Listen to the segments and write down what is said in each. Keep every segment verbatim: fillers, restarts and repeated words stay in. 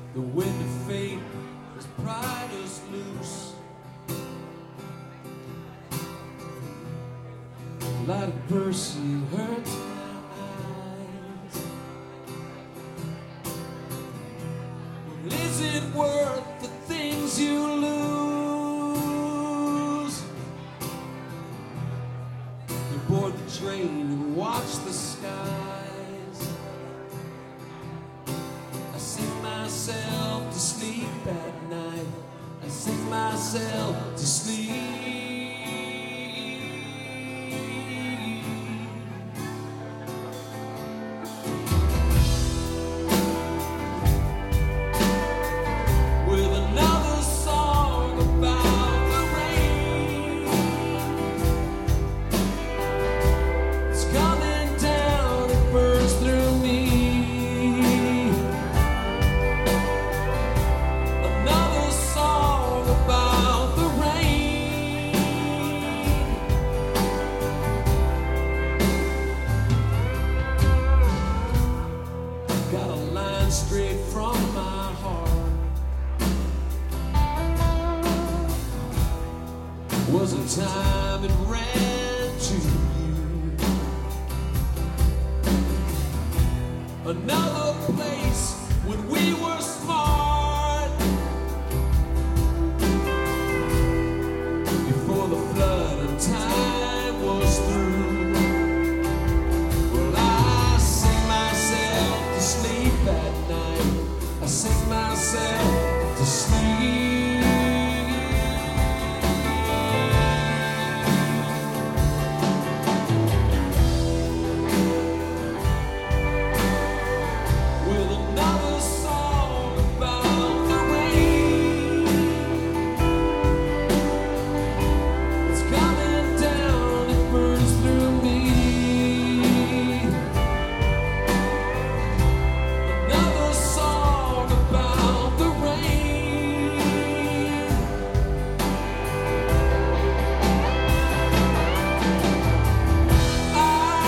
The wind of fate has pried us loose. Light of mercy hurts my eyes. Well, is it worth the things you lose? You board the train and watch the skies. I sing myself to sleep at night. I sing myself to sleep. Straight from my heart. Was a time it ran to you. Another place when we were smart. Before the flood and time was through. Well, I sing myself to sleep at night. I sing myself to sleep. With another song about the rain. It's coming down, it burns through me. Another song about the rain. Ah,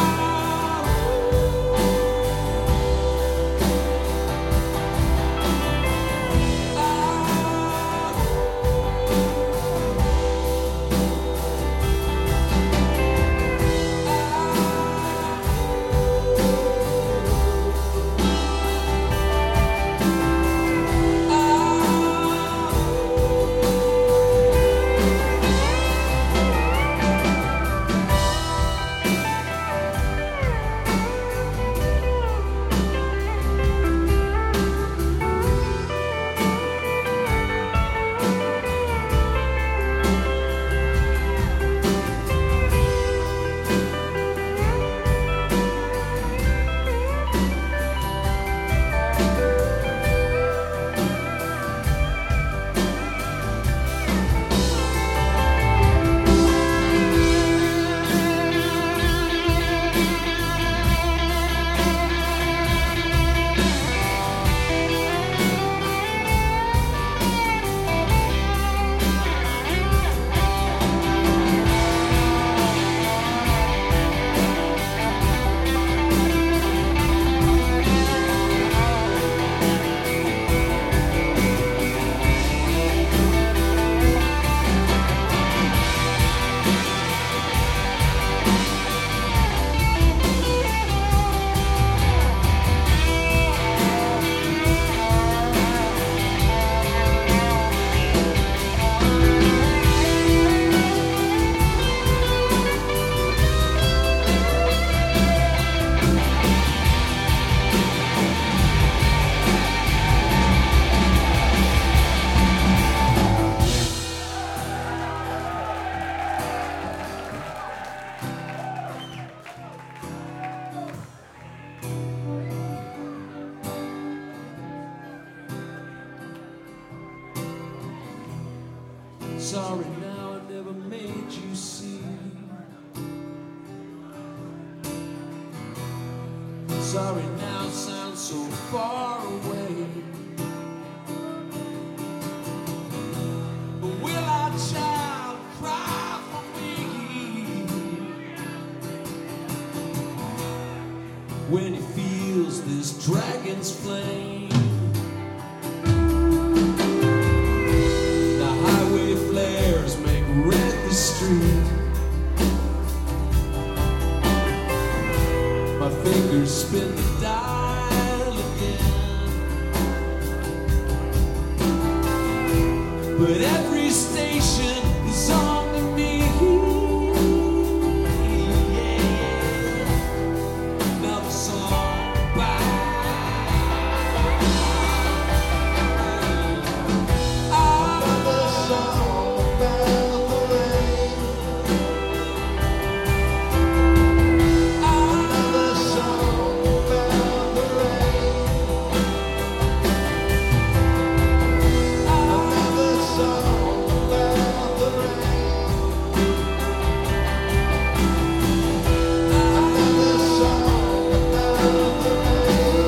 sorry now I never made you see. Sorry now sounds so far away. But will our child cry for me when he feels this dragon's flame? but every station is on to me. Yeah. Another song by another song about the rain. Another song about the rain. Another song about the rain. Another song about the rain.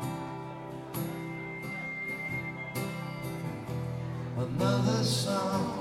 Another song